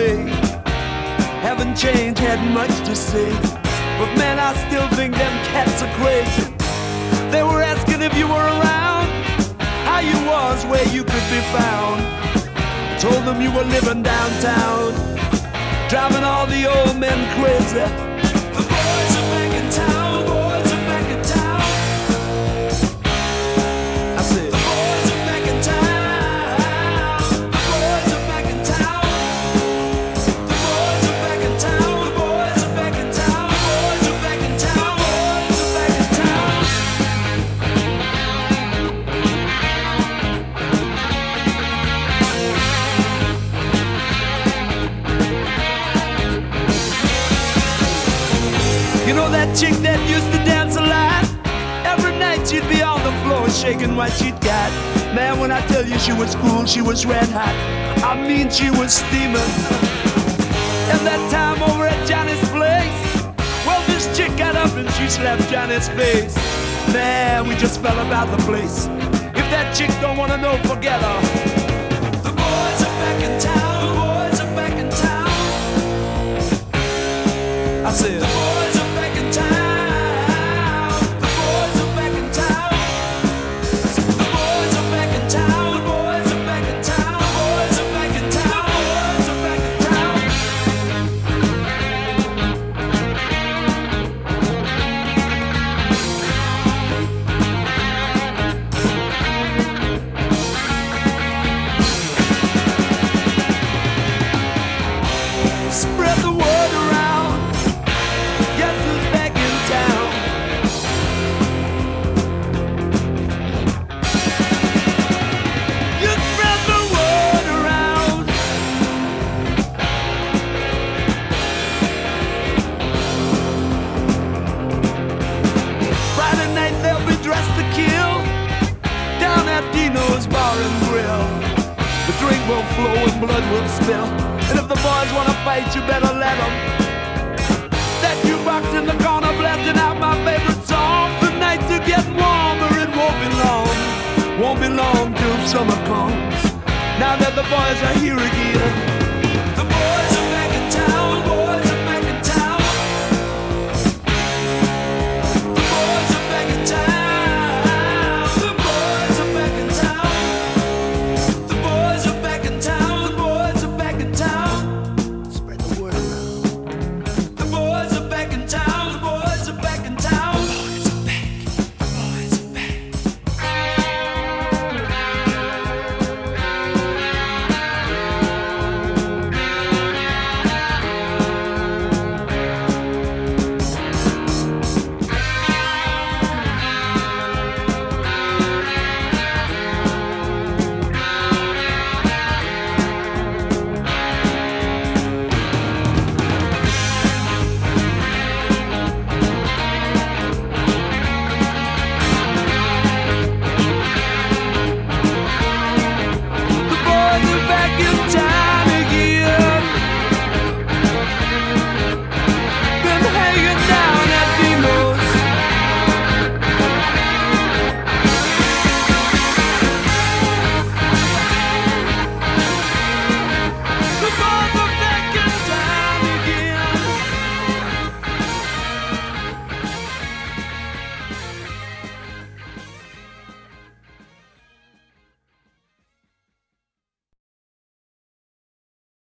way. Haven't changed, had much to say, but man, I still think them cats are crazy. They were asking if you were around, how you was, where you could be found. Told them you were living downtown, driving all the old men crazy. The boys are back in town, the boys are back in town. I said, the boys are back in town, the boys are back in town. The boys are back in town, the boys are back in town, the boys are back in town, the boys are back in town. You know that chick that used to dance a lot? Every night she'd be on the floor shaking what she'd got. Man, when I tell you she was cool, she was red hot. I mean, she was steaming. And that time over at Johnny's place, well, this chick got up and she slapped Johnny's face. Man, we just fell about the place. If that chick don't wanna know, forget her. The boys are back in town, the boys are back in town. I said, the boys are back in town, the boys are back in town. The boys are back in town, the boys are back in town, the boys are back in town, the boys are back in town. Spread the word around. Guess who's back in town? You spread the word around. Friday night they'll be dressed to kill down at Dino's Bar and Grill. The drink will flow and blood will spill. And if the boys wanna fight, you better let them. That jukebox in the corner blasting out my favorite song. The nights are getting warmer, it won't be long. Won't be long till summer comes. Now that the boys are here again.